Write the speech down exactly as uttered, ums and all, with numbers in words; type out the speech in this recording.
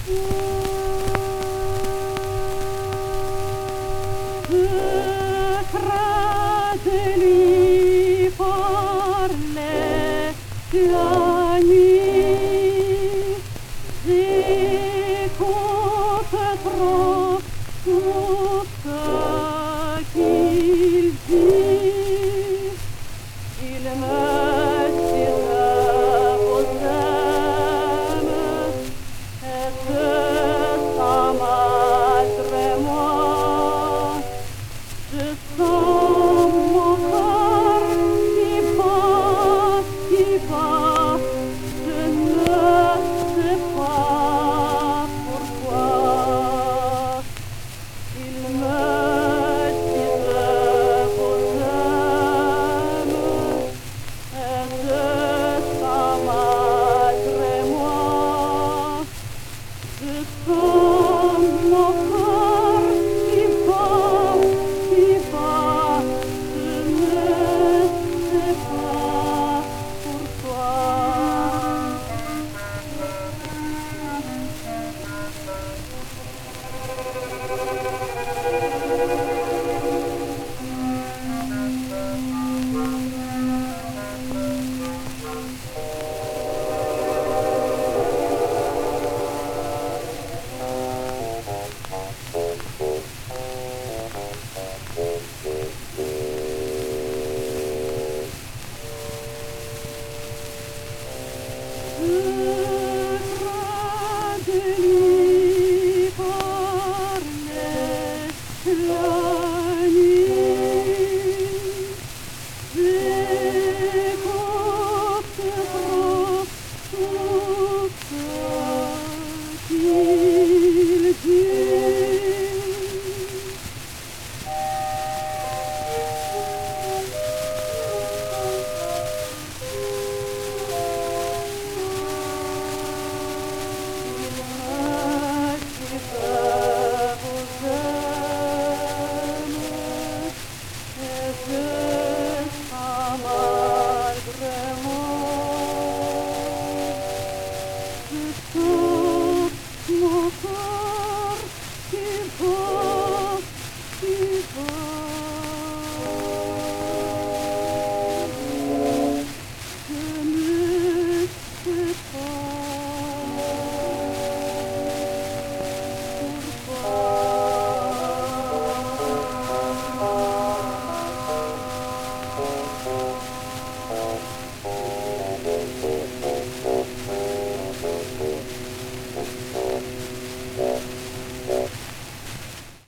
Secret de lui parlait la nuit. J'écoute trop tout ce qu'il dit. Il me tire aux ailes. Est-ce ça malgré moi? Je sens mon corps qui bat, qui bat. Je ne sais pas pourquoi. Il me tire aux ailes. Est-ce ça malgré moi? Je sens